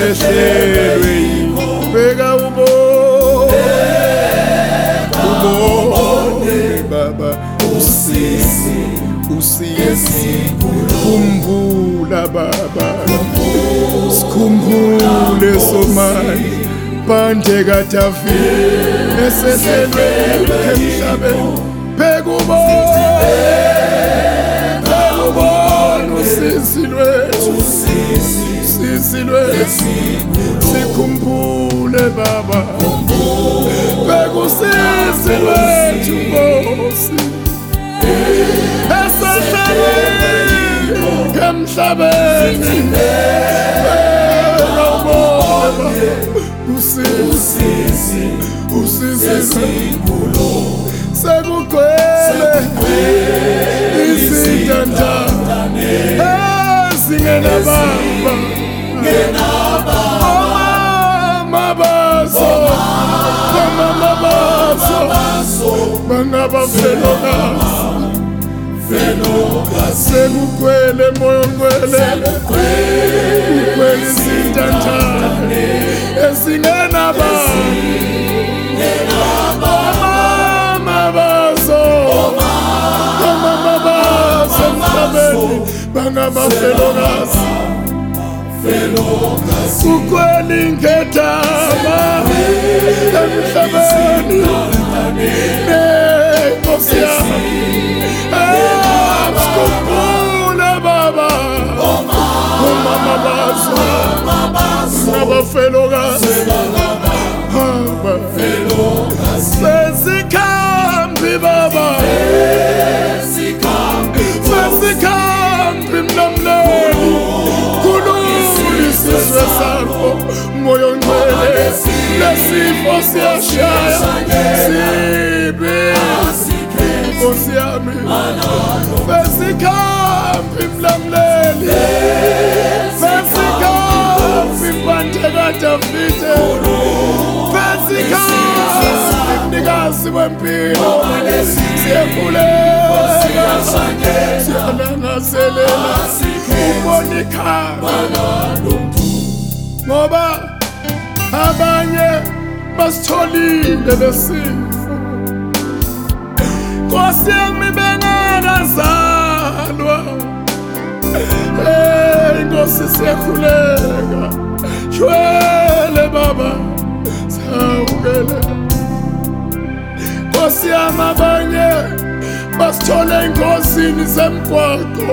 sehlelwe bheka ubone baba usizi khumbula baba sikhumbule somani pande kaDavida esehlelwe emhlabeni bheka ubone usizi lwethu sikhumbule baba bheka usizi lwethu Nkosi esehlelwe emhlabeni usizi sekugcwele izintandane ezingenababa omama bazo bangabafelokazi sekugcwele moyo ngcwele kugcwele izintandane ezingenababa bangabafelokazi kugcwele inkethaba emhlabeni Nkosi yami sikhumbule baba omama bazo nabafelokazi sesikhambi baba sesikhambi mnamleli kulula isizwe sakho moyo ngcwele lesifo siyashaya sibe Nkosi yami sesikhambi mnamleli sesikhambi pande kaDavida sesikhambi mnikazi wempilo siyakhuleka siyalangazelela umonika ngoba abanye basitholile lesifo Nkosi yami bengakazalwa Nkosi siyakhuleka shwele baba sawukele Nkosi yami abanye basithole enkosini zemgwaqo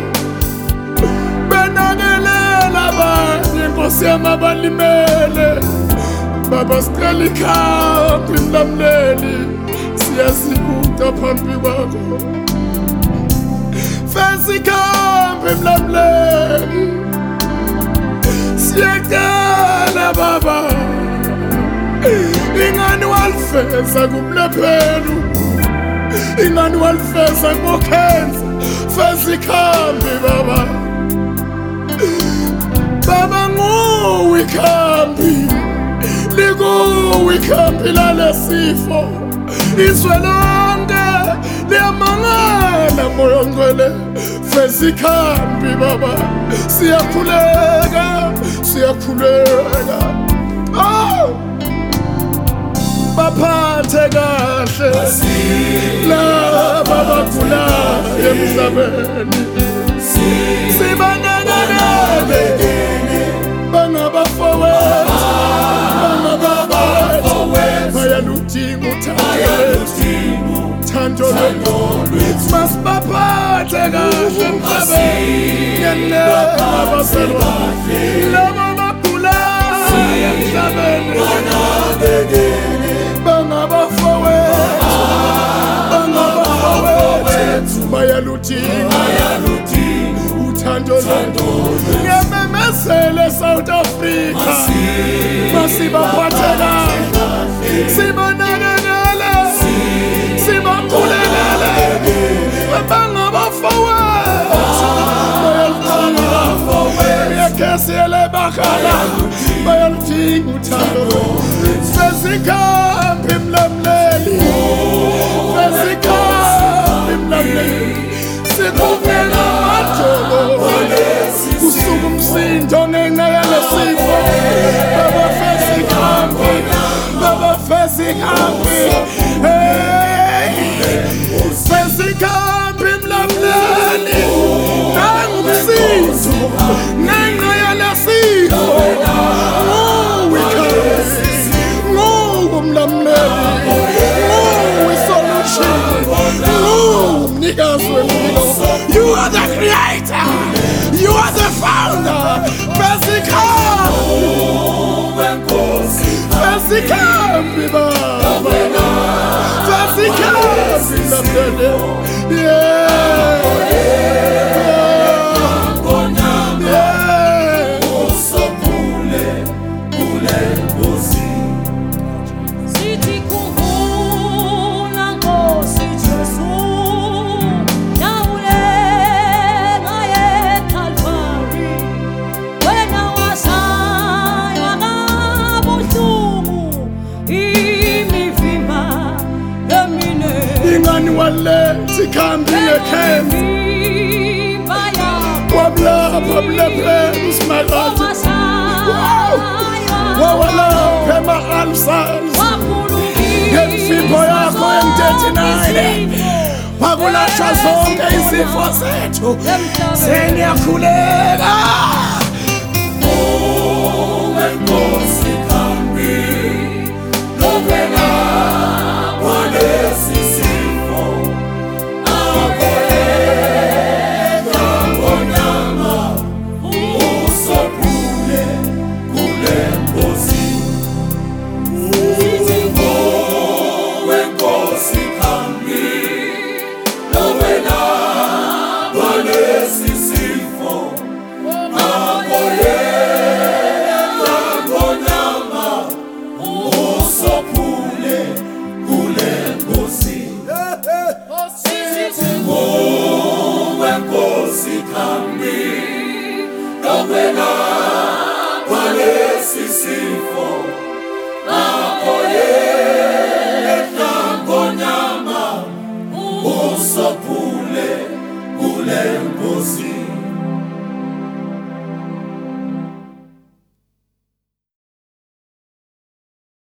benakelela abanye Nkosi yami abalimele baba sicela ikhambi mnamleli siyasibuka phambi kwakho sesikhambi mnamleli siyacela baba ingani walifeza kumlephelu ingani walifeza ngokhenza sesikhambi baba nguwe ikhambi likuwe ikhambi lalesifo izwe lonke liyamangala moyo ngcwele sesikhambi baba siyakhuleka baphathe kahle laba bagulayo emhlabeni sibanakekele bangabafowethu bayaludinga uthando lwethu masibaphathe kahle emhlabeni abaselwane laba bagulayo emhlabeni bangabafowethu bayaludinga uthando lwethu ngiyamemezela South Africa masibaphathe kahle sibanakekele sibakhulekele bangabafowethu bakhala bayaludinga uthando sesikhambi mlamleli sikuvela amajolo kusuka umsindo ngenxa yalesifo Sikhambile khenzi wabulapha usimakade wawalapha ema-ulcers ngemfimbo yakho em-39 wakulashwa zonke izifo zethu sengiyakhuleka Nkosi kambi lovela kwalesi sifo Sisi